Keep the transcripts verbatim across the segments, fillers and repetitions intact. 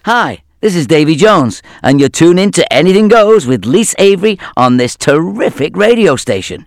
Hi, this is Davy Jones, and you're tuned in to Anything Goes with Lise Avery on this terrific radio station.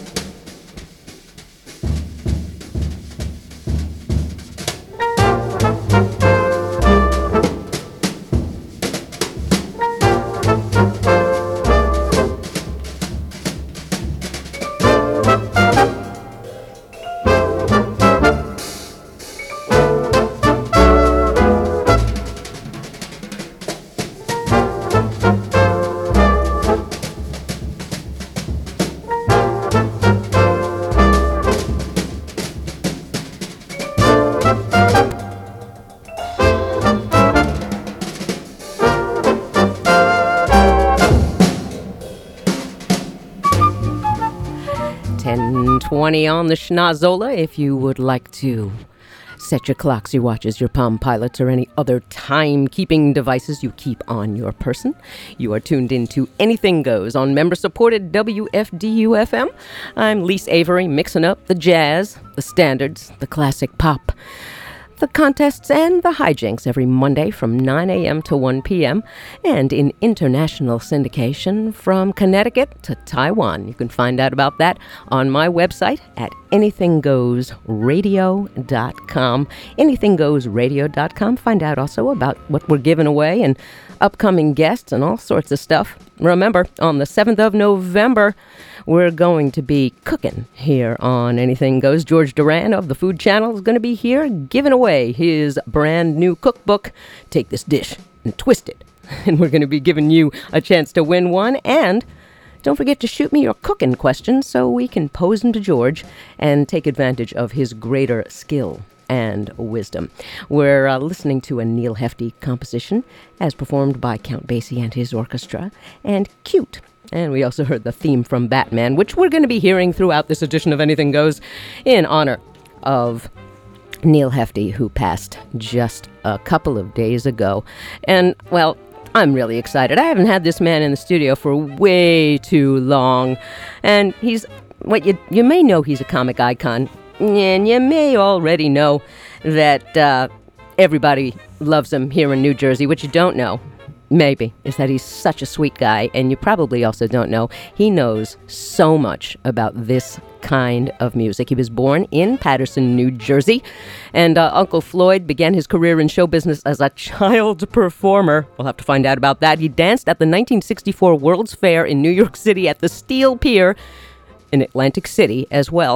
twenty on the Schnozola if you would like to set your clocks, your watches, your Palm Pilots, or any other time-keeping devices you keep on your person. You are tuned into Anything Goes on member-supported W F D U F M. I'm Lise Avery, mixing up the jazz, the standards, the classic pop, the contests, and the hijinks every Monday from nine a.m. to one p.m. and in international syndication from Connecticut to Taiwan. You can find out about that on my website at anything goes radio dot com. anything goes radio dot com. Find out also about what we're giving away and upcoming guests and all sorts of stuff. Remember, on the seventh of November, we're going to be cooking here on Anything Goes. George Duran of the Food Channel is going to be here giving away his brand new cookbook, Take This Dish and Twist It. And we're going to be giving you a chance to win one. And don't forget to shoot me your cooking questions so we can pose them to George and take advantage of his greater skill and wisdom. We're uh, listening to a Neil Hefti composition as performed by Count Basie and his orchestra, and Cute. And we also heard the theme from Batman, which we're going to be hearing throughout this edition of Anything Goes in honor of Neil Hefti, who passed just a couple of days ago. And, well, I'm really excited. I haven't had this man in the studio for way too long. And he's, what you you may know he's a comic icon. And you may already know that uh, everybody loves him here in New Jersey. What you don't know, maybe, is that he's such a sweet guy. And you probably also don't know he knows so much about this kind of music. He was born in Paterson, New Jersey. And uh, Uncle Floyd began his career in show business as a child performer. We'll have to find out about that. He danced at the nineteen sixty-four World's Fair in New York City at the Steel Pier in Atlantic City as well.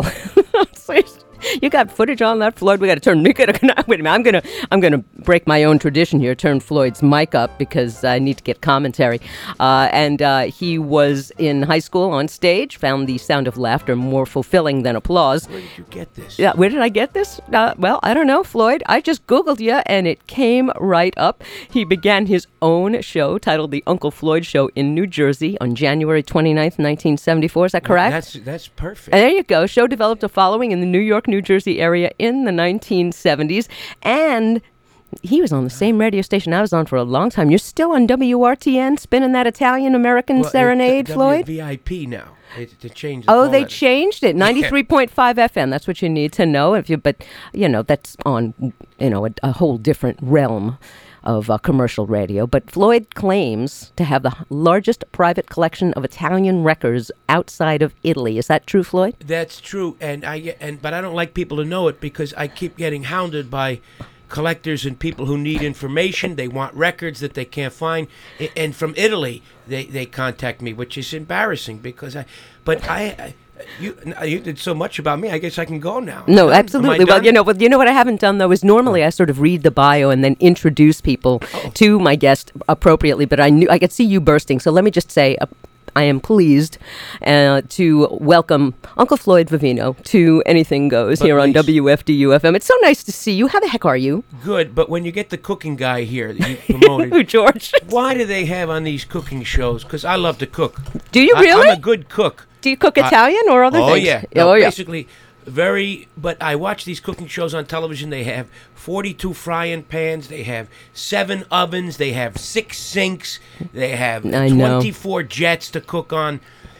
You got footage on that, Floyd? We got to turn. We gotta, wait a minute. I'm gonna. I'm gonna break my own tradition here. Turn Floyd's mic up because I need to get commentary. Uh, and uh, he was in high school on stage. Found the sound of laughter more fulfilling than applause. Where did you get this? Yeah, where did I get this? Uh, well, I don't know, Floyd. I just Googled you, and it came right up. He began his own show titled The Uncle Floyd Show in New Jersey on January twenty-ninth, nineteen seventy-four. Is that correct? That's that's perfect. And there you go. Show developed a following in the New York, New Jersey area in the nineteen seventies. And he was on the same radio station I was on for a long time. You're still on W R T N spinning that Italian-American well, serenade, it's Floyd? W V I P now. It, it changed. Oh, they that. changed it. ninety-three point five F M. That's what you need to know. If you, But, you know, that's on, you know, a, a whole different realm of uh, commercial radio. But Floyd claims to have the largest private collection of Italian records outside of Italy. Is that true, Floyd? That's true, and I and but I don't like people to know it because I keep getting hounded by collectors and people who need information. They want records that they can't find, and from Italy they, they contact me, which is embarrassing because I. But I. I You you did so much about me. I guess I can go now. No, Done? absolutely. Well, you know, but you know what I haven't done though is normally I sort of read the bio and then introduce people oh. to my guest appropriately. But I knew I could see you bursting, so let me just say. Uh, I am pleased uh, to welcome Uncle Floyd Vivino to Anything Goes but here on W F D U F M. It's so nice to see you. How the heck are you? Good, but when you get the cooking guy here that you promoted, Who, George? Why do they have on these cooking shows? Because I love to cook. Do you really? I, I'm a good cook. Do you cook Italian uh, or other oh things? Yeah. No, oh yeah. Basically, very. But I watch these cooking shows on television. They have forty-two frying pans. They have seven ovens. They have six sinks. They have I twenty-four know. jets to cook on.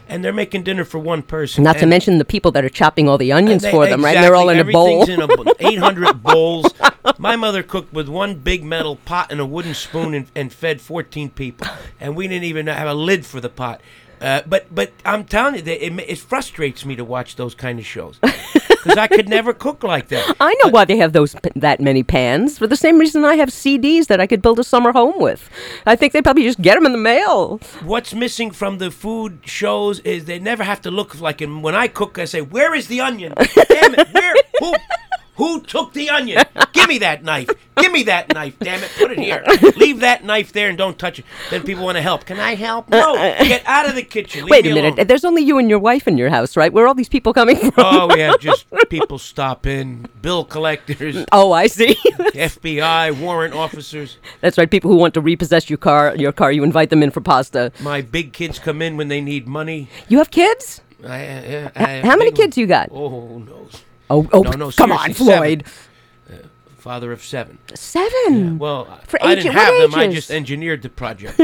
and they're making dinner for one person. Not to and, mention the people that are chopping all the onions and they, for them, right? exactly, And they're all in a bowl. Everything's in a, eight hundred bowls. My mother cooked with one big metal pot and a wooden spoon and, and fed fourteen people. And we didn't even have a lid for the pot. Uh, but but I'm telling you, that it, it frustrates me to watch those kind of shows because I could never cook like that. I know why they have those p- that many pans. For the same reason I have C Ds that I could build a summer home with. I think they probably just get them in the mail. What's missing from the food shows is they never have to look like. In, when I cook, I say, "Where is the onion? Damn it! Where? Who? Who took the onion? Give me that knife! Give me that knife! Damn it! Put it here! Leave that knife there and don't touch it." Then people want to help. Can I help? No! Get out of the kitchen. Leave Wait me a minute. alone. There's only you and your wife in your house, right? Where are all these people coming from? Oh, we have just people stop in, bill collectors, Oh, I see. F B I, warrant officers. That's right. People who want to repossess your car. Your car. You invite them in for pasta. My big kids come in when they need money. You have kids? I, I, H- I have how many big kids you got? ones. Oh, who knows? Oh, oh, No, no, come on, seriously, seven. Floyd. Father of seven. Seven. Well, For I age- didn't what have them. I ages? just engineered the project.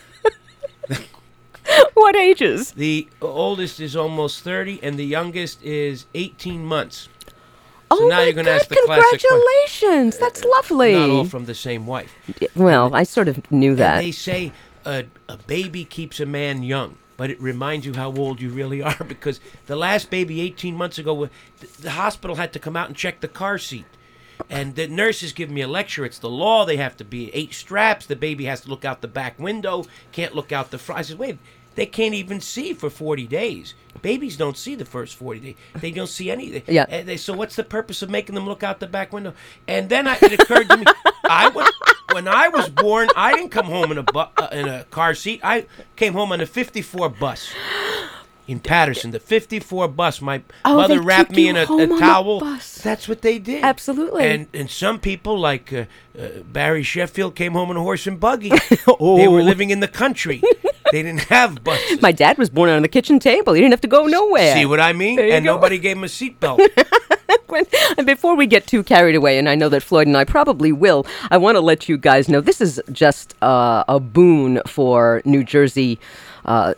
What ages? The oldest is almost thirty, and the youngest is eighteen months. Oh now my you're gonna God! ask the classic question. Congratulations. That's lovely. Not all from the same wife. Well, I sort of knew And that. they say a, a baby keeps a man young, but it reminds you how old you really are because the last baby eighteen months ago, the, the hospital had to come out and check the car seat. And the nurses give me a lecture. It's the law. They have to be eight straps. The baby has to look out the back window. Can't look out the front. I said, wait, they can't even see for forty days. Babies don't see the first forty days. They don't see anything. Yeah. And they, so what's the purpose of making them look out the back window? And then I, it occurred to me, I was, when I was born, I didn't come home in a bu- uh, in a car seat. I came home on a fifty-four bus. In Patterson, the fifty-four bus. My Oh, mother they wrapped took me you in a, home a on the towel. bus. That's what they did. Absolutely. And and some people like uh, uh, Barry Sheffield came home in a horse and buggy. They were living in the country. They didn't have buses. My dad was born on the kitchen table. He didn't have to go nowhere. See what I mean? There you And go. nobody gave him a seatbelt. And before we get too carried away, and I know that Floyd and I probably will, I want to let you guys know this is just uh, a boon for New Jersey uh,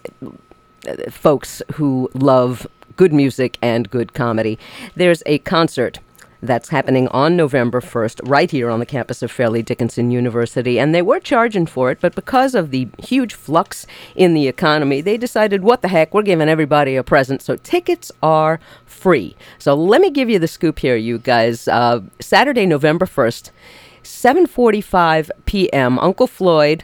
folks who love good music and good comedy. There's a concert that's happening on November first right here on the campus of Fairleigh Dickinson University, and they were charging for it, but because of the huge flux in the economy, they decided, what the heck, we're giving everybody a present, so tickets are free. So let me give you the scoop here, you guys. Uh, Saturday, November first, seven forty-five p.m., Uncle Floyd...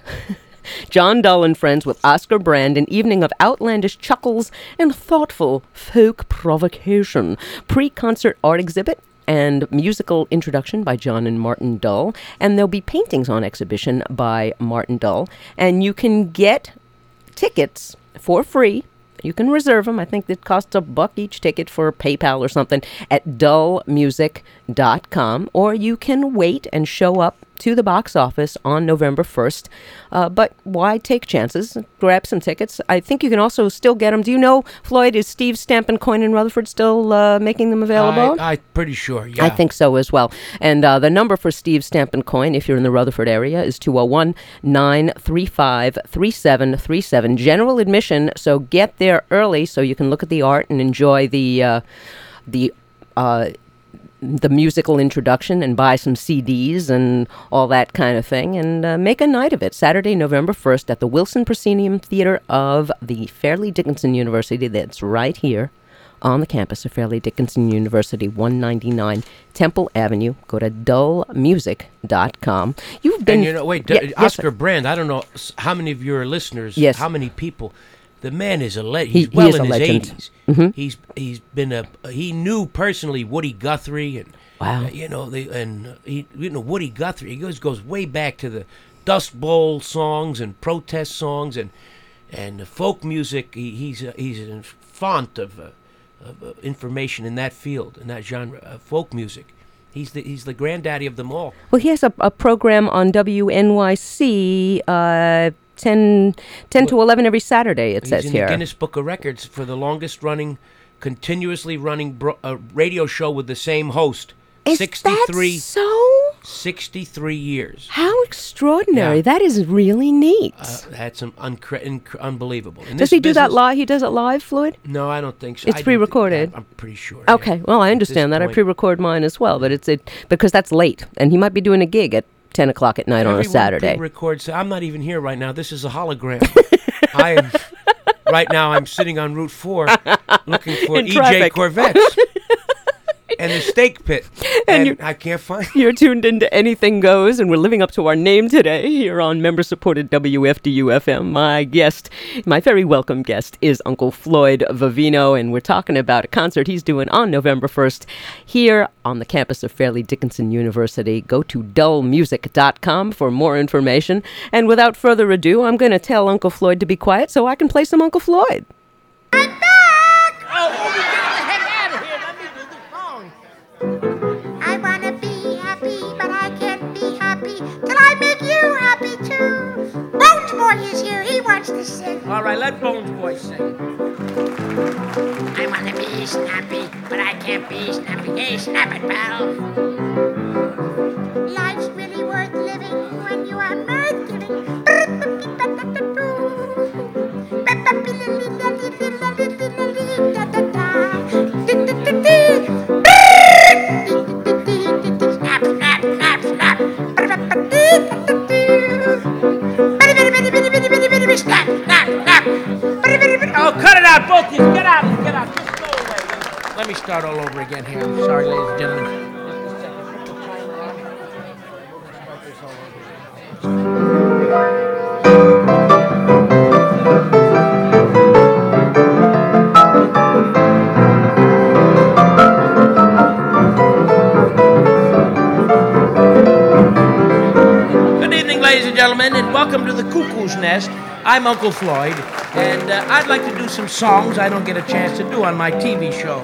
John Dull and Friends with Oscar Brand, an evening of outlandish chuckles and thoughtful folk provocation. Pre-concert art exhibit and musical introduction by John and Martin Dull. And there'll be paintings on exhibition by Martin Dull. And you can get tickets for free. You can reserve them. I think it costs a buck each ticket for PayPal or something at dull music dot com. Or you can wait and show up to the box office on November first. Uh, but why take chances? Grab some tickets. I think you can also still get them. Do you know, Floyd, is Steve Stamp and Coin in Rutherford still uh, making them available? I, I'm pretty sure, yeah. I think so as well. And uh, the number for Steve Stamp and Coin, if you're in the Rutherford area, is two oh one, nine three five, three seven three seven. General admission, so get there early so you can look at the art and enjoy the uh, the uh, the musical introduction and buy some C Ds and all that kind of thing, and uh, make a night of it. Saturday, November first at the Wilson Proscenium Theater of the Fairleigh Dickinson University. That's right here on the campus of Fairleigh Dickinson University, one ninety-nine Temple Avenue. Go to dull music dot com. You've been... And you know, wait, Yeah, D- yes, Oscar sir. Brand, I don't know s- how many of your listeners, Yes. how many people. The man is a legend. He- He's he well is in a his legend. eighties. Mhm. He's he's been a he knew personally Woody Guthrie and Wow. uh, you know they and uh, he you know Woody Guthrie. He goes goes way back to the Dust Bowl songs and protest songs and and the folk music. He, he's a, he's a font of, uh, of uh, information in that field in that genre, uh, folk music. He's the he's the granddaddy of them all. Well, he has a, a program on W N Y C, uh, ten, ten to eleven every Saturday, it He's says in here. the Guinness Book of Records for the longest running, continuously running bro- uh, radio show with the same host. Is sixty-three, that so? sixty-three years. How extraordinary. Yeah. That is really neat. Uh, that's un- uncre- inc- unbelievable. In Does this he do that business- live? He does it live, Floyd? No, I don't think so. It's I don't pre-recorded. Think, I'm pretty sure. Okay, yeah. well, I At understand this that. I point- pre-record mine as well, but it's it because that's late, and he might be doing a gig at ten o'clock at night on a Everyone Saturday. Records. I'm not even here right now. This is a hologram. I am right now. I'm sitting on Route Four, looking for In E J traffic. Corvettes and the steak pit, And and, you- I can't find. You're tuned into Anything Goes, and we're living up to our name today here on member-supported W F D U F M. My guest, my very welcome guest, is Uncle Floyd Vivino, and we're talking about a concert he's doing on November first here on the campus of Fairleigh Dickinson University. Go to dull music dot com for more information. And without further ado, I'm going to tell Uncle Floyd to be quiet so I can play some Uncle Floyd. I'm back! Oh, oh, get the heck out of here. Let me do the song. I want to be happy, but I can't be happy till I make you happy too. Bones Boy is here. He wants to sing. All right, let Bones Boy sing. I want to be snappy, but I can't be snappy. Hey, snap it, pal. Life's really worth living when you are mirth giving. Snap, snap, snap, snap. Snap, snap, snap. Oh, cut it out, both of you. Get out, get out. Just go away. Let me start all over again here. I'm sorry, ladies and gentlemen. Good evening, ladies and gentlemen, and welcome to the Cuckoo's Nest. I'm Uncle Floyd, and uh, I'd like to do some songs I don't get a chance to do on my T V show.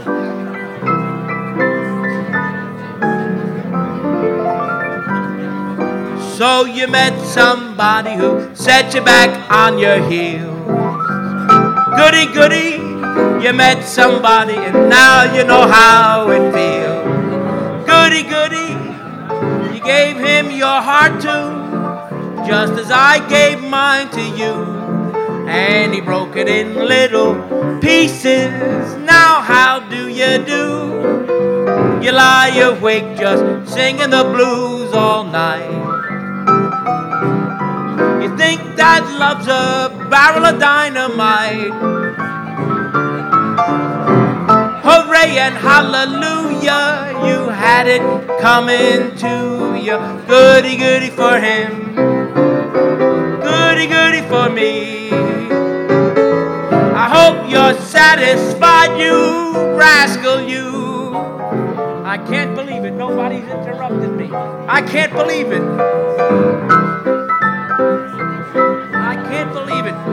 So you met somebody who set you back on your heels. Goody, goody, you met somebody and now you know how it feels. Goody, goody, you gave him your heart too, just as I gave mine to you. And he broke it in little pieces. Now how do you do? You lie awake just singing the blues all night. You think that love's a barrel of dynamite. Hooray and hallelujah, you had it coming to you. Goody, goody for him, goody, goody for me. I hope you're satisfied, you rascal, you. I can't believe it, nobody's interrupted me. I can't believe it. I can't believe it.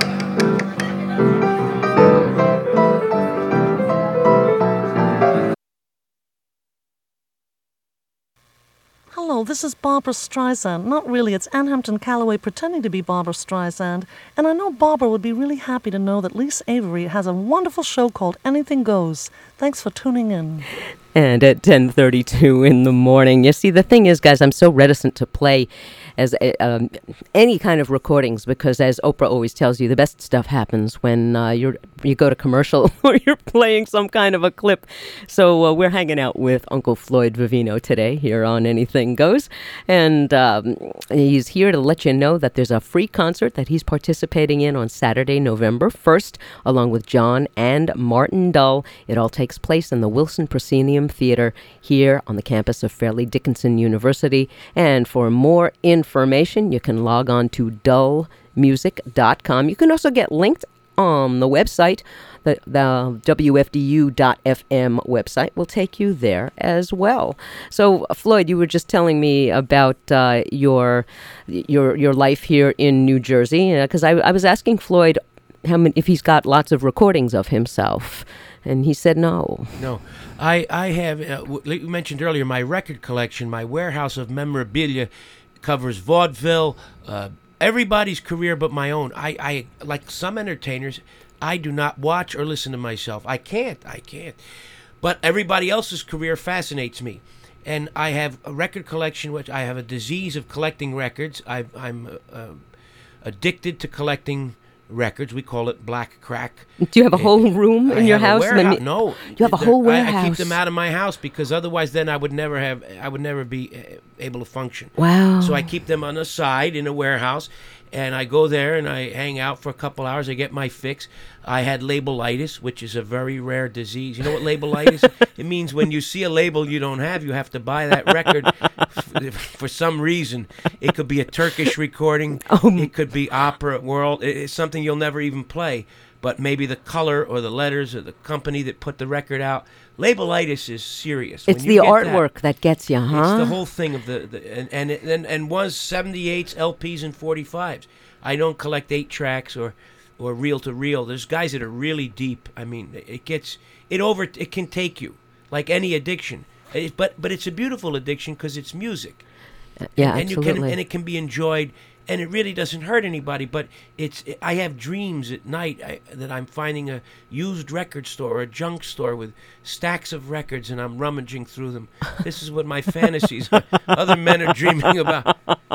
Hello, this is Barbara Streisand. Not really, it's Ann Hampton Calloway pretending to be Barbara Streisand. And I know Barbara would be really happy to know that Lise Avery has a wonderful show called Anything Goes. Thanks for tuning in. And at ten thirty-two in the morning. You see, the thing is, guys, I'm so reticent to play as uh, um, any kind of recordings because, as Oprah always tells you, the best stuff happens when uh, you're you go to commercial or you're playing some kind of a clip. So uh, we're hanging out with Uncle Floyd Vivino today here on Anything Goes. And um, he's here to let you know that there's a free concert that he's participating in on Saturday, November first, along with John and Martin Dull. It all takes place in the Wilson Proscenium Theater here on the campus of Fairleigh Dickinson University. And for more information, you can log on to dull music dot com. You can also get linked on the website. The, the W F D U dot F M website will take you there as well. So, Floyd, you were just telling me about uh, your your your life here in New Jersey, because I, I was asking Floyd how many, if he's got lots of recordings of himself. And he said no. No. I, I have, uh, w- like you mentioned earlier, my record collection, my warehouse of memorabilia covers vaudeville, uh, everybody's career but my own. I, I, like some entertainers, I do not watch or listen to myself. I can't. I can't. But everybody else's career fascinates me. and I have a record collection, which I have a disease of collecting records. I, I'm uh, addicted to collecting records. We call it black crack. Do you have a whole room I in your have a house? warehouse. Maybe- No, You have a They're- whole I- I, warehouse. keep them out of my house because otherwise, then I would never have. I would never be uh, able to function. Wow. So I keep them on the side in a warehouse, and I go there and I hang out for a couple hours. I get my fix. I had labelitis, which is a very rare disease. You know what labelitis? It means when you see a label you don't have, you have to buy that record f- for some reason. It could be a Turkish recording. It could be opera world. It- It's something you'll never even play. But maybe the color or the letters or the company that put the record out. Labelitis is serious. It's When you the get that- artwork that, gets you, huh? it's the whole thing of the, the and and, it, and and was seventy-eights, L Ps, and forty-fives. I don't collect eight tracks or or reel to reel. There's guys that are really deep. I mean, it gets it over. It can take you like any addiction. It, but but it's a beautiful addiction because it's music. yeah, and you absolutely. can and it can be enjoyed. And it really doesn't hurt anybody, but it's. I have dreams at night I, that I'm finding a used record store or a junk store with stacks of records, and I'm rummaging through them. This is what my fantasies. Other men are dreaming about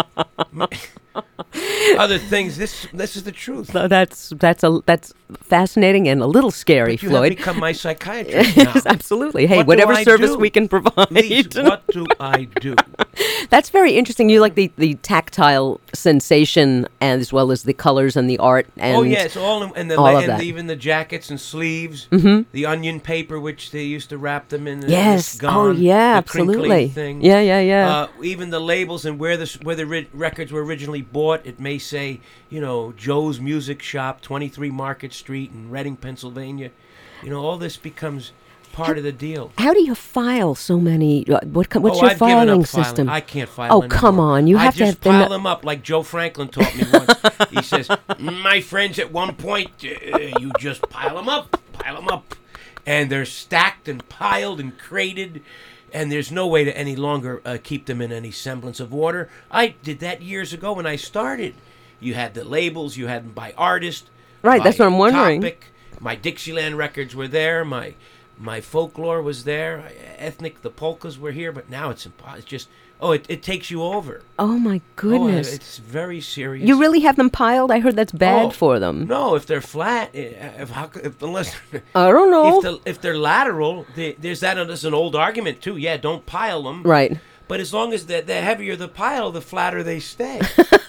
other things. This this is the truth. So that's that's a that's fascinating and a little scary, But you Floyd. have become my psychiatrist now. Yes, absolutely. Hey, What do whatever I service do? we can provide. Please, what do I do? That's very interesting. You like the, the tactile sensation as well as the colors and the art. And Oh yes, all in, and the all la- of and that. even the jackets and sleeves, mm-hmm. the onion paper which they used to wrap them in. and Yes. it's gone, Oh, yeah, the crinkly absolutely. Thing. Yeah, yeah, yeah. Uh, even the labels and where the s- where the ri- records were originally bought, it may say, you know, Joe's Music Shop, twenty-three Market Street in Reading, Pennsylvania. You know, all this becomes part of the deal. How do you file so many? Uh, what co- what's oh, your I've given filing up filing. system? I can't file Oh, anymore. come on. You I have to just have the pile no- them up like Joe Franklin taught me once. He says, my friends, at one point, uh, you just pile them up, pile them up. And they're stacked and piled and crated. And there's no way to any longer uh, keep them in any semblance of order. I did that years ago when I started. You had the labels, you had them by artist. Right, by that's what I'm wondering. Topic. My Dixieland records were there. My my folklore was there. Ethnic, the polkas were here. But now it's impo- It's just, oh, it, it takes you over. Oh my goodness! Oh, it's very serious. You really have them piled? I heard that's bad Oh, for them. No, if they're flat, eh, if, how, if unless I don't know. if, the, if they're lateral, they, there's that. There's an old argument too. Yeah, don't pile them. Right. But as long as the, the heavier the pile, the flatter they stay.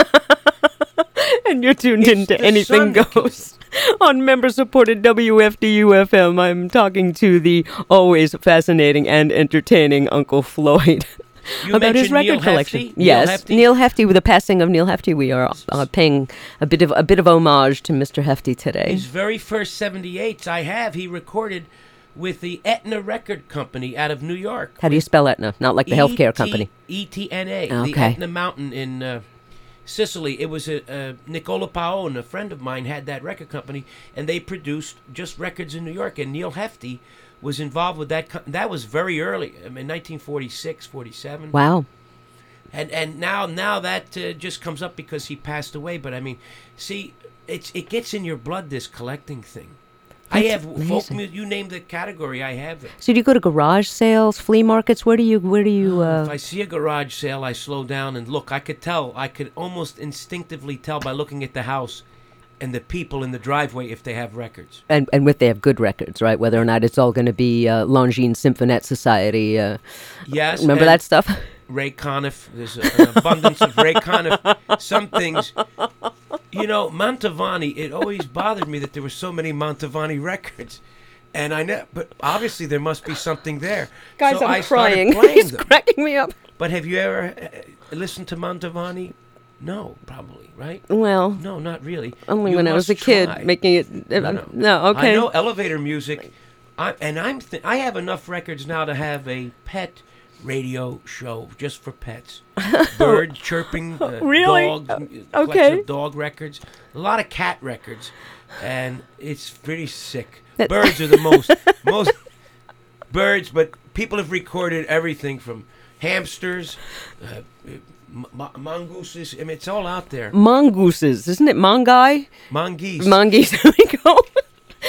And you're tuned It's into the Anything sun that Goes on member-supported W F D U F M. I'm talking to the always fascinating and entertaining Uncle Floyd You about his mentioned record Neil collection. Hefti? Neil Yes, Hefti? Neil Hefti. With the passing of Neil Hefti, we are uh, paying a bit of a bit of homage to Mister Hefti today. His very first seventy-eights I have, he recorded with the Etna Record Company out of New York. How do you spell Etna? Not like the healthcare company. E T N A, the Okay. Etna Mountain in uh, Sicily. It was a, uh, Nicola Paone, a friend of mine, had that record company, and they produced just records in New York. And Neil Hefti was involved with that. Co- that was very early, I mean, nineteen forty-six, forty-seven. Wow. And and now now that uh, just comes up because he passed away. But I mean, see, it's it gets in your blood, this collecting thing. I That's have folk amazing. music. You name the category, I have it. So do you go to garage sales, flea markets? Where do you where do you If uh, I see a garage sale, I slow down and look. I could tell. I could almost instinctively tell by looking at the house and the people in the driveway if they have records. and and with they have good records, right? Whether or not it's all going to be uh, Longines Symphonette Society. Uh, Yes. remember and that stuff? Ray Conniff. There's a- an abundance of Ray Conniff. Some things, you know, Mantovani. It always bothered me that there were so many Mantovani records, and I know, but obviously there must be something there. Guys, so I'm I started crying. playing He's them. cracking me up. But have you ever uh, listened to Mantovani? No, probably, right? Well, No, not really. only You when I was a must kid, try. making it. uh, No, no. no, okay. I know elevator music, I, and I'm th- I have enough records now to have a pet radio show just for pets. Bird chirping, uh, Really? dogs, Uh, m- okay. collection of dog records, a lot of cat records, and it's pretty sick. That- Birds are the most most birds, but people have recorded everything from hamsters, uh, m- m- mongooses. I mean, it's all out there. Mongooses, isn't it? Mongai? Mongoose. Mongoose. There we go.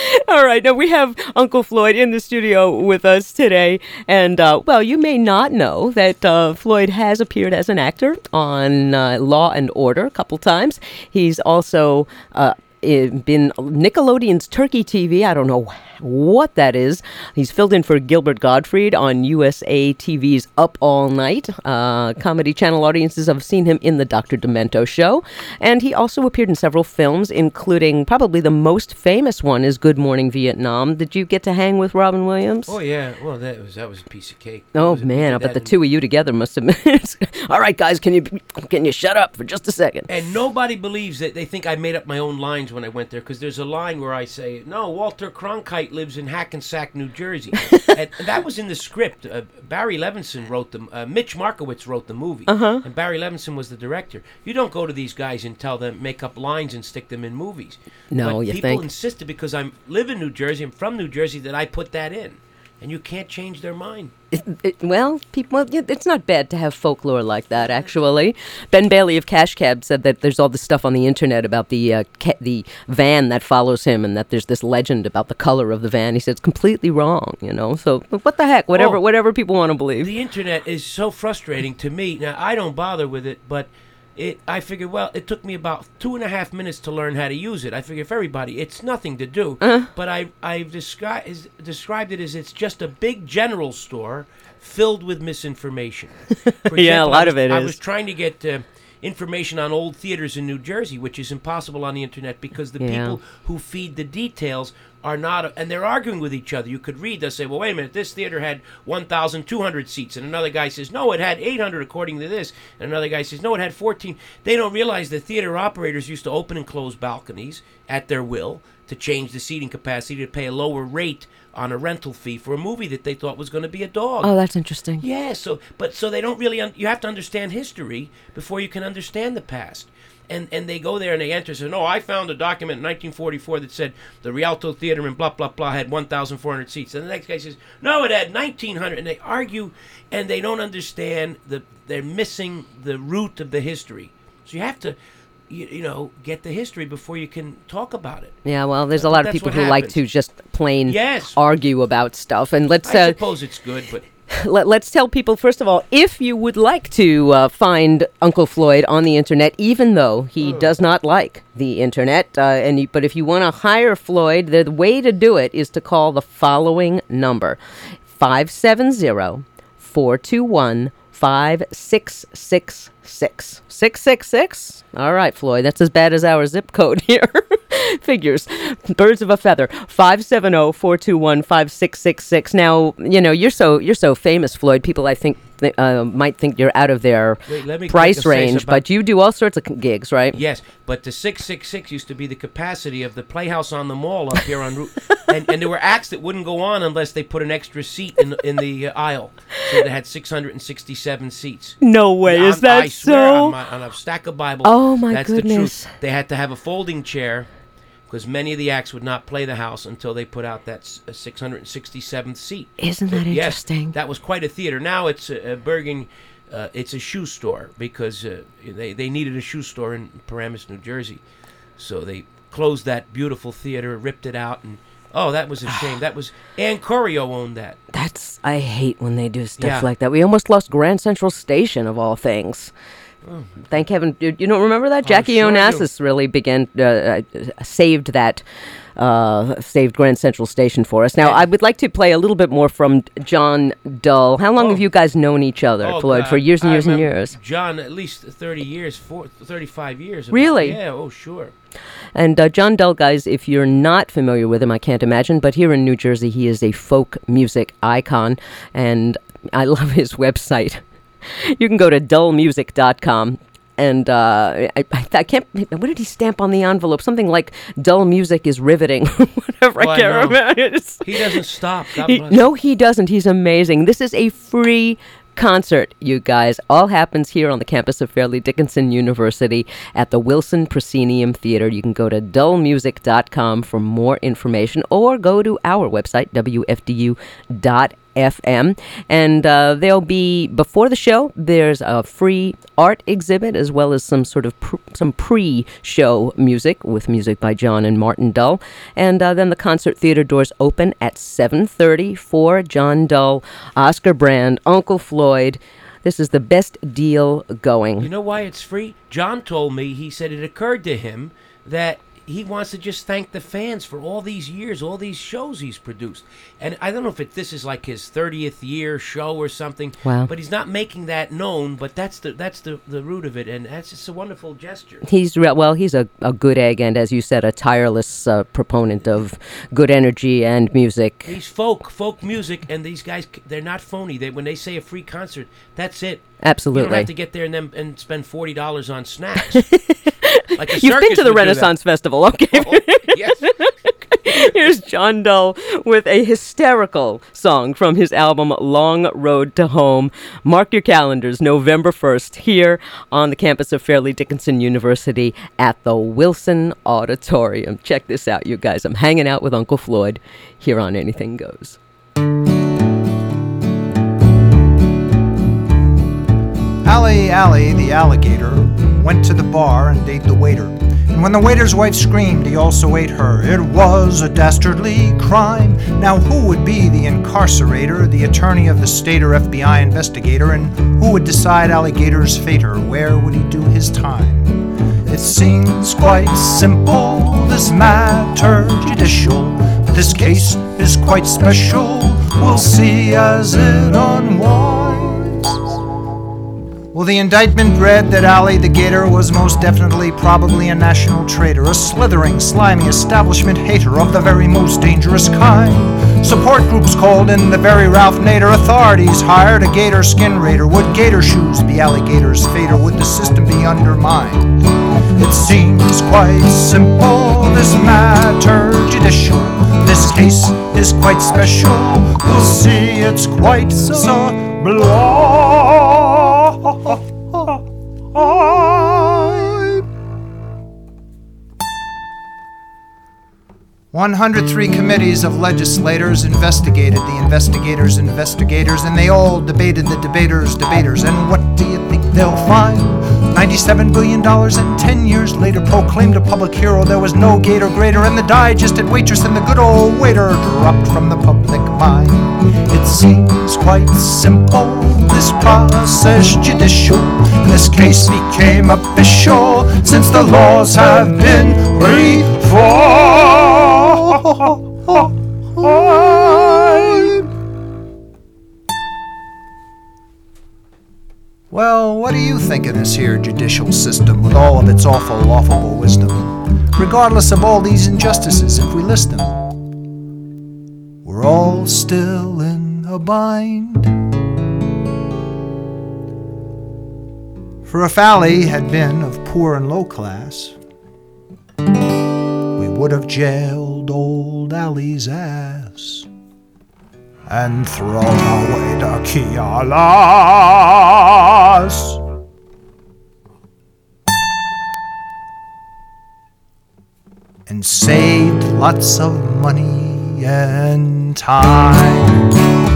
All right. Now, we have Uncle Floyd in the studio with us today. And, uh, well, you may not know that uh, Floyd has appeared as an actor on uh, Law and Order a couple times. He's also uh, been Nickelodeon's Turkey T V. I don't know what that is. He's filled in for Gilbert Gottfried on U S A T V's Up All Night. Uh, Comedy Channel audiences have seen him in the Doctor Demento show. And he also appeared in several films, including probably the most famous one is Good Morning Vietnam. Did you get to hang with Robin Williams? Oh, yeah. Well, that was that was a piece of cake. Oh, Was- man. I that bet the in- two of you together must have been... All right, guys, can you can you shut up for just a second? And nobody believes that. They think I made up my own lines when I went there, because there's a line where I say, no, Walter Cronkite lives in Hackensack, New Jersey. And that was in the script. Uh, Barry Levinson wrote them. Uh, Mitch Markowitz wrote the movie. Uh-huh. And Barry Levinson was the director. You don't go to these guys and tell them, make up lines and stick them in movies. No, but you people think? insisted, because I live in New Jersey, I'm from New Jersey, that I put that in. And you can't change their mind. It, it, well, people, well, yeah, it's not bad to have folklore like that, actually. Ben Bailey of Cash Cab said that there's all this stuff on the internet about the uh, ca- the van that follows him, and that there's this legend about the color of the van. He said it's completely wrong, you know. So what the heck? Whatever, Oh, whatever people want to believe. The internet is so frustrating to me. Now, I don't bother with it, but it. I figured, well, it took me about two and a half minutes to learn how to use it. I figure for everybody, it's nothing to do. Uh-huh. But I, I've descri- is, described it as it's just a big general store filled with misinformation. For Yeah, a example, lot I was, of it I is. was trying to get uh, information on old theaters in New Jersey, which is impossible on the internet, because the Yeah. people who feed the details are not, and they're arguing with each other. You could read, they'll say, well, wait a minute, this theater had one thousand two hundred seats, and another guy says, no, it had eight hundred according to this, and another guy says, no, it had fourteen. They don't realize the theater operators used to open and close balconies at their will to change the seating capacity, to pay a lower rate on a rental fee for a movie that they thought was going to be a dog. Oh, that's interesting. Yeah, so but so they don't really. Un- you have to understand history before you can understand the past. And and they go there and they enter and say, no, I found a document in nineteen forty-four that said the Rialto Theater in blah blah blah had one thousand four hundred seats. And the next guy says, no, it had nineteen hundred. And they argue, and they don't understand the. They're missing the root of the history. So you have to. You, you know, get the history before you can talk about it. Yeah, well, there's a lot of That's people what who like happens. to just plain Yes. argue about stuff. And let's I uh, suppose it's good, but let, let's tell people, first of all, if you would like to uh, find Uncle Floyd on the internet, even though he does not like the internet, uh, and you, but if you want to hire Floyd, the, the way to do it is to call the following number, five seven zero, four two one, five six six six. six six six? All right, Floyd, that's as bad as our zip code here. Figures. Birds of a feather. five seven zero, four two one, five six six six. Now, you know, you're so you're so famous, Floyd. People, I think, th- uh, might think you're out of their Wait, let me price make a face range, about- but you do all sorts of c- gigs, right? yes, but the six six six used to be the capacity of the Playhouse on the Mall up here on Route, and, and there were acts that wouldn't go on unless they put an extra seat in in the uh, aisle, so they had six hundred sixty-seven seats. No way. Yeah, Is I'm- that I swear so? on, my, on a stack of Bibles. Oh, my that's the goodness. truth. They had to have a folding chair, because many of the acts would not play the house until they put out that s- uh, six hundred sixty-seventh seat. Isn't that Yes, interesting? that was quite a theater. Now it's a, a Bergen, uh, it's a shoe store, because uh, they they needed a shoe store in Paramus, New Jersey, so they closed that beautiful theater, ripped it out, and oh, that was a shame. That was Ann Corio owned that. That's, I hate when they do stuff Yeah. like that. We almost lost Grand Central Station, of all things. Thank heaven. You, you don't remember that? Jackie sure I do. Onassis really began, uh, uh, saved that, uh, saved Grand Central Station for us. Now, Yeah. I would like to play a little bit more from John Dull. How long Oh. have you guys known each other, Oh, Floyd? God. For years and I years and remember years. John, at least thirty years, four, thirty-five years. about- Really? Yeah, oh, sure. And uh, John Dull, guys, if you're not familiar with him, I can't imagine, but here in New Jersey, he is a folk music icon, and I love his website. You can go to dull music dot com. And uh, I, I, I can't. What did he stamp on the envelope? Something like "dull music is riveting." Whatever. Oh, I I can't know. remember. It's- He doesn't stop. God he- bless no, he doesn't. He's amazing. This is a free concert, you guys. All happens here on the campus of Fairleigh Dickinson University at the Wilson Proscenium Theater. You can go to dull music dot com for more information, or go to our website, w f d u dot F M. And uh, there'll be, before the show, there's a free art exhibit as well as some sort of pr- some pre-show music with music by John and Martin Dull. And uh, then the concert theater doors open at seven thirty for John Dull, Oscar Brand, Uncle Floyd. This is the best deal going. You know why it's free? John told me, he said it occurred to him that he wants to just thank the fans for all these years, all these shows he's produced. And I don't know if it, this is like his thirtieth year show or something. Wow. But he's not making that known, but that's the that's the, the root of it, and that's just a wonderful gesture. He's re- well, he's a, a good egg, and as you said, a tireless uh, proponent of good energy and music. He's folk, folk music, and these guys, they're not phony. They when they say a free concert, that's it. Absolutely. You don't have to get there and then and spend forty dollars on snacks. Like a You've been circus to the would do Renaissance Festival, okay? that. Oh, yes. Here's John Dull with a hysterical song from his album Long Road to Home. Mark your calendars, November first, here on the campus of Fairleigh Dickinson University at the Wilson Auditorium. Check this out, you guys. I'm hanging out with Uncle Floyd here on Anything Goes. Allie, Allie, the alligator, went to the bar and ate the waiter. And when the waiter's wife screamed, he also ate her. It was a dastardly crime. Now who would be the incarcerator, the attorney of the state or F B I investigator, and who would decide alligator's fate, or where would he do his time? It seems quite simple, this matter judicial, but this case is quite special. We'll see as it unwinds. Well, the indictment read that Allie the Gator was most definitely probably a national traitor, a slithering, slimy establishment hater of the very most dangerous kind. Support groups called in the very Ralph Nader. Authorities hired a gator skin raider. Would gator shoes be alligator's fate, or would the system be undermined? It seems quite simple, this matter judicial. This case is quite special. We'll see it's quite sublime. one hundred three committees of legislators investigated the investigators' investigators, and they all debated the debaters' debaters. And what do you think they'll find? ninety-seven billion dollars, and ten years later proclaimed a public hero. There was no gator greater, and the digested waitress and the good old waiter dropped from the public mind. It seems quite simple, this process judicial. This case became official since the laws have been reformed. Well, what do you think of this here judicial system with all of its awful, laughable wisdom? Regardless of all these injustices, if we list them, we're all still in a bind. For if Allie had been of poor and low class, we would have jailed old Allie's ass and thrown away the Kialas. And saved lots of money and time.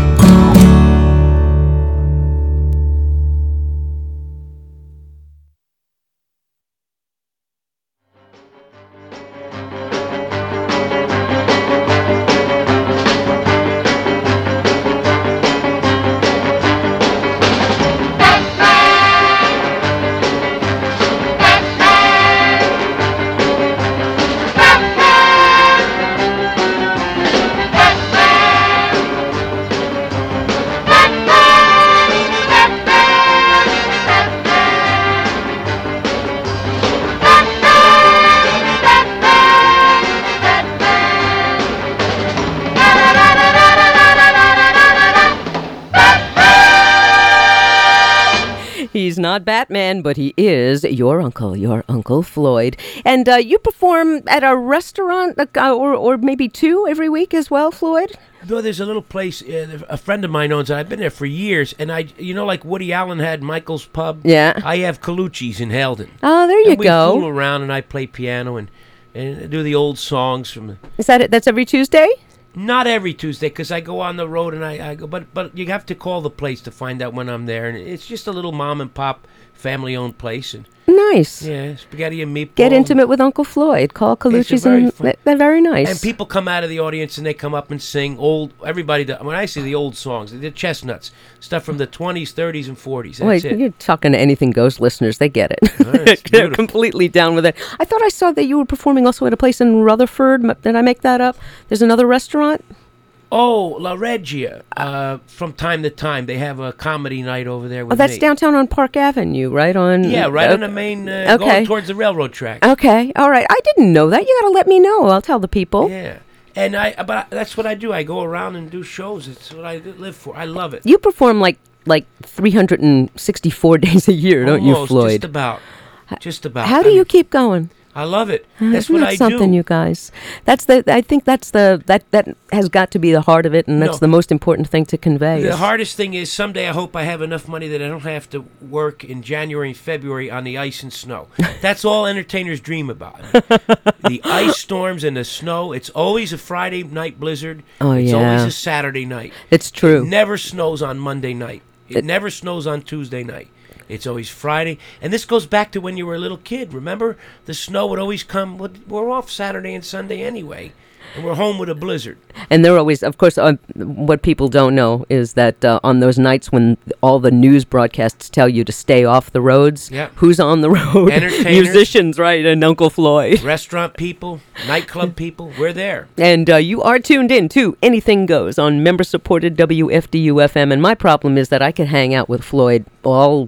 He's not Batman, but he is your uncle, your Uncle Floyd. And uh, you perform at a restaurant uh, or, or maybe two every week as well, Floyd? No, there's a little place, uh, a friend of mine owns it. I've been there for years, and I, you know, like Woody Allen had Michael's Pub? Yeah. I have Colucci's in Halden. Oh, there you and we go. fool around, and I play piano and, and do the old songs from the... Is that it? That's every Tuesday? Not every Tuesday, because I go on the road and I, I go, but but you have to call the place to find out when I'm there, and it's just a little mom and pop, family owned place, and Nice. yeah, spaghetti and meatballs. Get intimate with Uncle Floyd. Call Colucci's, very and fun. they- they're very nice. And people come out of the audience and they come up and sing old. Everybody, does, when I say the old songs, the chestnuts, stuff from the twenties, thirties, and forties. That's Wait, it. you're talking to Anything Goes listeners. They get it. it's They're beautiful. completely down with it. I thought I saw that you were performing also at a place in Rutherford. M- Did I make that up? There's another restaurant? Oh, La Regia. Uh, from time to time, they have a comedy night over there with Oh, that's me. downtown on Park Avenue, right? On Yeah, right on okay. the main, uh, Okay. going towards the railroad track. Okay, all right. I didn't know that. You got to let me know. I'll tell the people. Yeah. And I, but that's what I do. I go around and do shows. It's what I live for. I love it. You perform like like three hundred sixty-four days a year, don't you, Almost, Floyd? Just about. Just about. How do I you mean, keep going? I love it. That's Isn't what that I something, do. you guys? That's the. I think that's the that that has got to be the heart of it, and that's No. the most important thing to convey. The is- hardest thing is someday I hope I have enough money that I don't have to work in January and February on the ice and snow. That's all entertainers dream about. The ice storms and the snow. It's always a Friday night blizzard. Oh, it's yeah. always a Saturday night. It's true. It never snows on Monday night. It, never snows on Tuesday night. It's always Friday. And this goes back to when you were a little kid. Remember? The snow would always come. We're off Saturday and Sunday anyway. And we're home with a blizzard. And they're always, of course, uh, what people don't know is that uh, on those nights when all the news broadcasts tell you to stay off the roads, Yeah. who's on the road? Entertainers. Musicians, right? And Uncle Floyd. Restaurant people, nightclub people, we're there. And uh, you are tuned in to Anything Goes on member-supported W F D U F M. And my problem is that I could hang out with Floyd all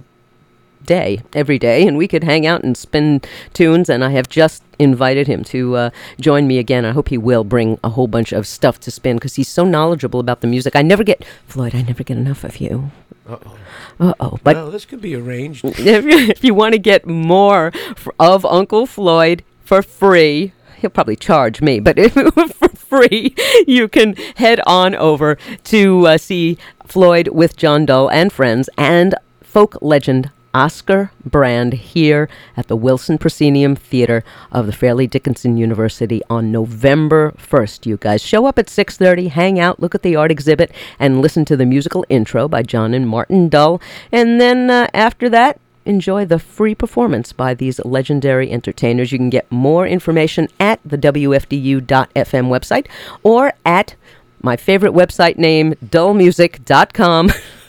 day, every day, and we could hang out and spin tunes, and I have just invited him to uh, join me again. I hope he will bring a whole bunch of stuff to spin, because he's so knowledgeable about the music. I never get, Floyd, I never get enough of you. Uh-oh. Uh-oh. But Well, this could be arranged. if you, if you want to get more f- of Uncle Floyd for free, he'll probably charge me, but if, for free, you can head on over to uh, see Floyd with John Dull and friends and folk legend Oscar Brand here at the Wilson Proscenium Theater of the Fairleigh Dickinson University on November first. You guys show up at six thirty, hang out, look at the art exhibit, and listen to the musical intro by John and Martin Dull. And then uh, after that, enjoy the free performance by these legendary entertainers. You can get more information at the W F D U dot F M website or at my favorite website name, dull music dot com.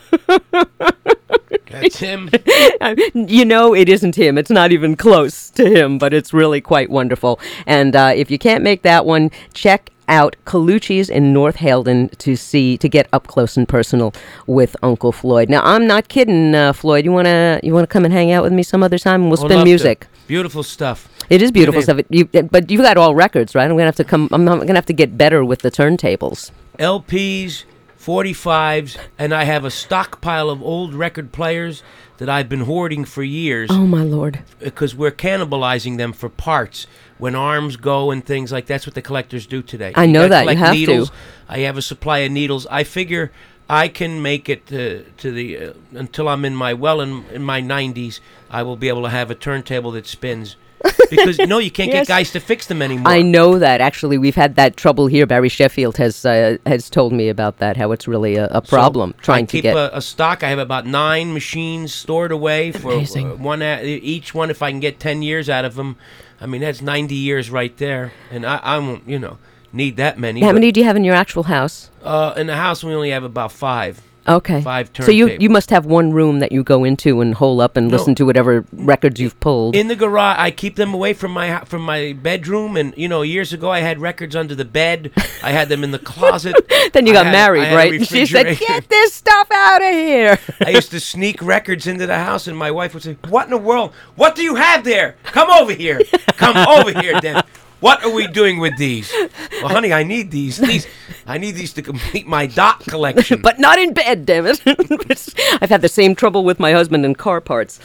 That's him. You know, it isn't him. It's not even close to him, but it's really quite wonderful. And uh, if you can't make that one, check out Colucci's in North Haledon to see to get up close and personal with Uncle Floyd. Now, I'm not kidding, uh, Floyd. You wanna you wanna come and hang out with me some other time, and we'll Would spin love to. music. Beautiful stuff. It is beautiful It is. stuff. It, you, but you've got all records, right? I'm gonna have to come. I'm, I'm gonna have to get better with the turntables. L Ps, forty-fives, and I have a stockpile of old record players that I've been hoarding for years Oh my lord! because we're cannibalizing them for parts. When arms go and things like that's what the collectors do today. I know gotta that. You collect have to. needles. I have a supply of needles. I figure I can make it to, to the uh, until I'm in my well in, in my nineties. I will be able to have a turntable that spins because no, you can't Yes. get guys to fix them anymore. I know that. Actually, we've had that trouble here. Barry Sheffield has uh, has told me about that. How it's really a, a So problem trying I to keep get. a, a stock. I have about nine machines stored away for Amazing. uh, one a, each one. If I can get ten years out of them, I mean that's ninety years right there. And I, I won't, you know, need that many. How but, many do you have in your actual house? Uh, in the house, we only have about five. Okay. Five So you turntables. you must have one room that you go into and hole up and No. listen to whatever records you've pulled. In the garage, I keep them away from my hou- from my bedroom. And you know, years ago, I had records under the bed. I had them in the closet. Then you I got had- married, I had a right? And she said, refrigerator. "Get this stuff out of here." I used to sneak records into the house, and my wife would say, "What in the world? What do you have there? Come over here. Come over here, then. What are we doing with these?" Well, honey, I need these. These, I need these to complete my dot collection. But not in bed, damn it. I've had the same trouble with my husband in car parts.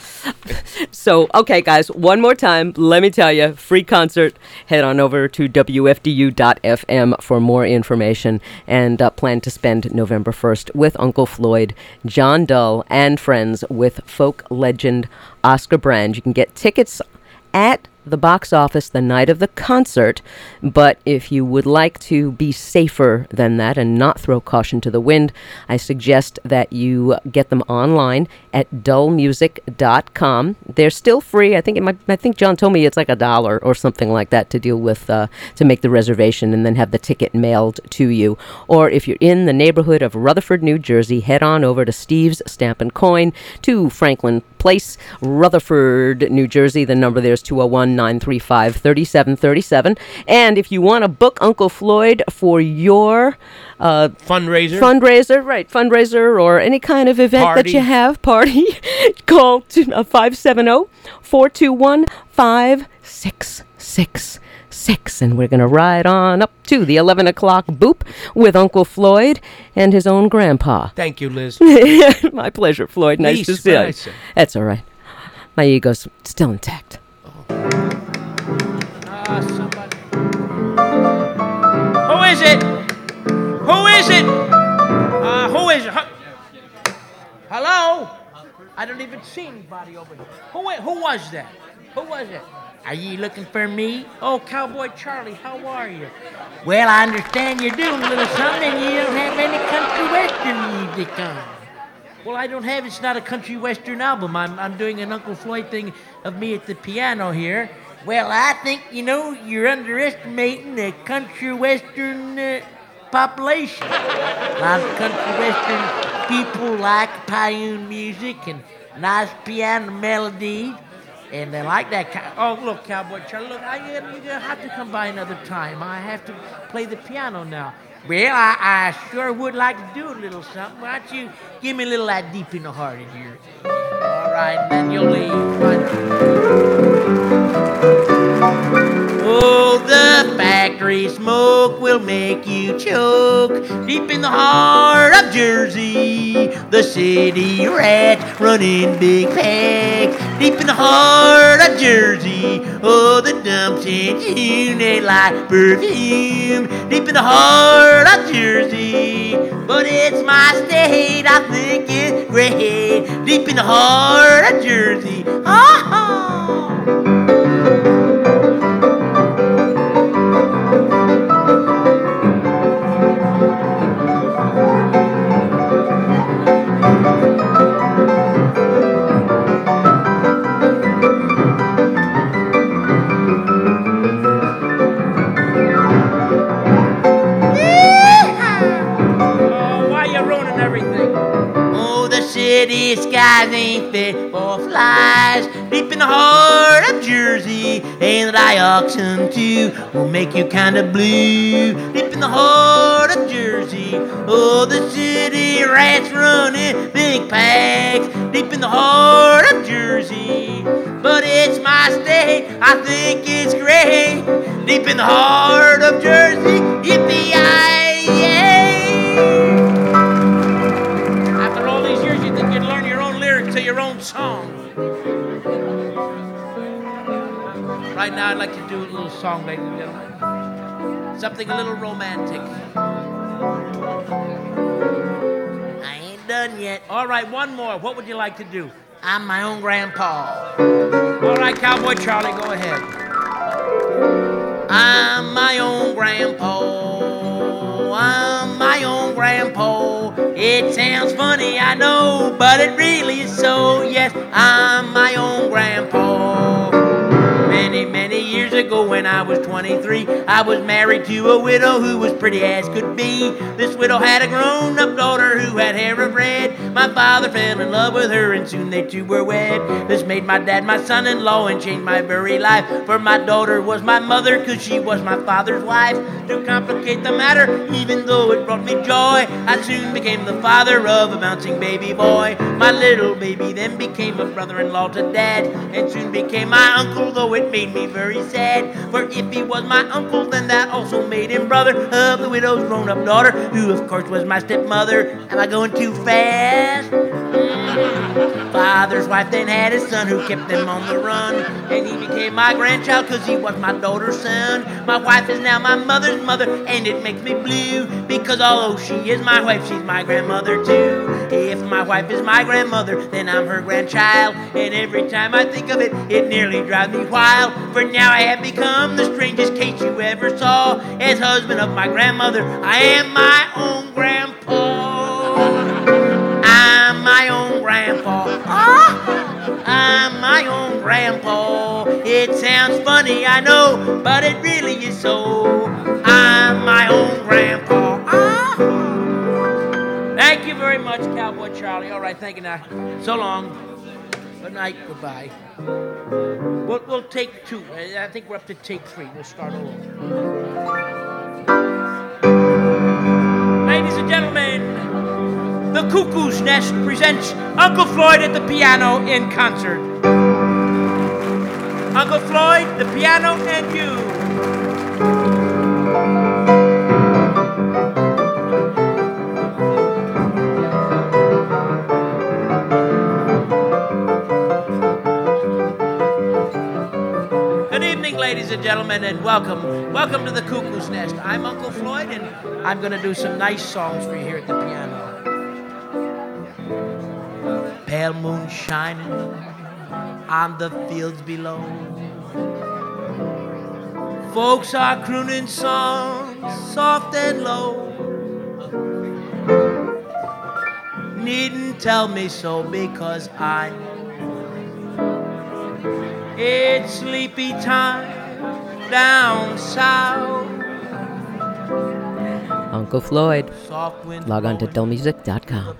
So, okay, guys, one more time. Let me tell you, free concert. Head on over to W F D U dot F M for more information and uh, plan to spend November first with Uncle Floyd, John Dull, and friends with folk legend Oscar Brand. You can get tickets at the box office the night of the concert, but if you would like to be safer than that and not throw caution to the wind, I suggest that you get them online at dull music dot com. They're still free. I think it might, I think John told me it's like a dollar or something like that to deal with, uh, to make the reservation and then have the ticket mailed to you. Or if you're in the neighborhood of Rutherford, New Jersey, head on over to Steve's Stamp and Coin, to Franklin Place, Rutherford, New Jersey. The number there is two oh one, nine three five, three seven three seven. And if you want to book Uncle Floyd for your uh, fundraiser, fundraiser, right, fundraiser or any kind of event Party. that you have, party, call five seven zero, four two one, five six six six. And we're going to ride on up to the eleven o'clock boop with Uncle Floyd and his own grandpa. Thank you, Liz. My pleasure, Floyd. Nice Niece, to see what did I you. say? That's all right. My ego's still intact. Ah, somebody. Who is it? Who is it? Uh, who is it? Hu- Hello? I don't even see anybody over here. Who, i- who was that? Who was it? Are you looking for me? Oh, Cowboy Charlie, how are you? Well, I understand you're doing a little something and you don't have any country western music on. Well, I don't have, it's not a country western album. I'm, I'm doing an Uncle Floyd thing of me at the piano here. Well, I think, you know, you're underestimating the country western uh, population. A lot of country western people like Paiute music and nice piano melodies. And they like that. Cow- oh, look, Cowboy Charlie, look, I, you're going to have to come by another time. I have to play the piano now. Well, I, I sure would like to do a little something. Why don't you give me a little that deep in the heart of yours? All right, and then you'll leave. Oh, the factory smoke will make you choke. Deep in the heart of Jersey, the city rats running big packs. Deep in the heart of Jersey, oh, the dumps in June, they like perfume. Deep in the heart of Jersey, but it's my state, I think it's great. Deep in the heart of Jersey, oh. City skies ain't fit for flies. Deep in the heart of Jersey, and the dioxin too will make you kinda blue. Deep in the heart of Jersey, oh, the city rats running big packs. Deep in the heart of Jersey, but it's my state, I think it's great. Deep in the heart of Jersey, yippee-yi-yay. To your own song. Right now, I'd like to do a little song, ladies and gentlemen. Something a little romantic. I ain't done yet. All right, one more. What would you like to do? I'm my own grandpa. All right, Cowboy Charlie, go ahead. I'm my own grandpa. I'm my own grandpa. It sounds funny, I know, but it really is so. Yes, I'm my own grandpa. Many, many years ago when I was twenty-three, I was married to a widow who was pretty as could be. This widow had a grown-up daughter who had hair of red. My father fell in love with her and soon they two were wed. This made my dad my son-in-law and changed my very life. For my daughter was my mother, cause she was my father's wife. To complicate the matter, even though it brought me joy, I soon became the father of a bouncing baby boy. My little baby then became a brother-in-law to dad, and soon became my uncle, though it made me very sad. For if he was my uncle, then that also made him brother of the widow's grown-up daughter, who of course was my stepmother. Am I going too fast? Mm-hmm. Father's wife then had his son who kept them on the run, and he became my grandchild cause he was my daughter's son. My wife is now my mother's mother, and it makes me blue, because although she is my wife, she's my grandmother too. If my wife is my grandmother, then I'm her grandchild. And every time I think of it, it nearly drives me wild. For now I have become the strangest case you ever saw. As husband of my grandmother, I am my own grandpa. I'm my own grandpa. Ah, I'm my own grandpa. It sounds funny, I know, but it really is so. I'm my own grandpa. Ah. Thank you very much, Cowboy Charlie. All right, thank you now. So long. Good night. Goodbye. We'll, we'll take two. I think we're up to take three. We'll start all over. Ladies and gentlemen, the Cuckoo's Nest presents Uncle Floyd at the piano in concert. Uncle Floyd, the piano, and you. Ladies and gentlemen, and welcome. Welcome to the Cuckoo's Nest. I'm Uncle Floyd, and I'm going to do some nice songs for you here at the piano. Pale moon shining on the fields below. Folks are crooning songs soft and low. Needn't tell me so, because I know it's sleepy time down south. Uncle Floyd. Log on to dull music dot com.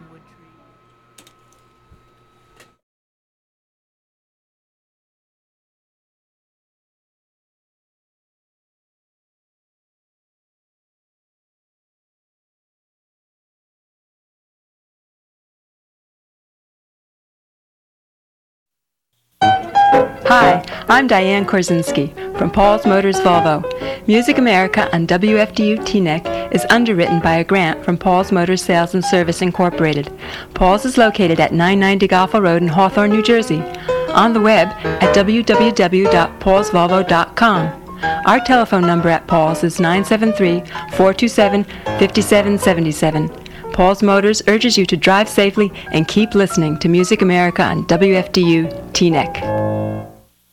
Hi, I'm Diane Korzinski from Paul's Motors Volvo. Music America on W F D U T N E C is underwritten by a grant from Paul's Motors Sales and Service Incorporated. Paul's is located at nine ninety Goffle Road in Hawthorne, New Jersey. On the web at w w w dot pauls volvo dot com. Our telephone number at Paul's is nine seven three, four two seven, five seven seven seven. Paul's Motors urges you to drive safely and keep listening to Music America on W F D U T N E C.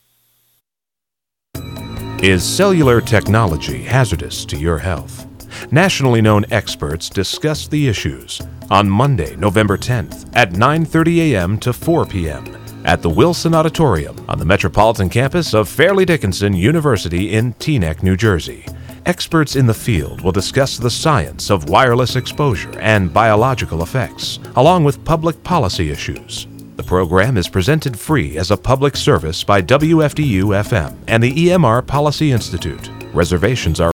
Is cellular technology hazardous to your health? Nationally known experts discuss the issues on Monday, November tenth at nine thirty a.m. to four p.m. at the Wilson Auditorium on the Metropolitan Campus of Fairleigh Dickinson University in Teaneck, New Jersey. Experts in the field will discuss the science of wireless exposure and biological effects, along with public policy issues. The program is presented free as a public service by W F D U F M and the E M R Policy Institute. Reservations are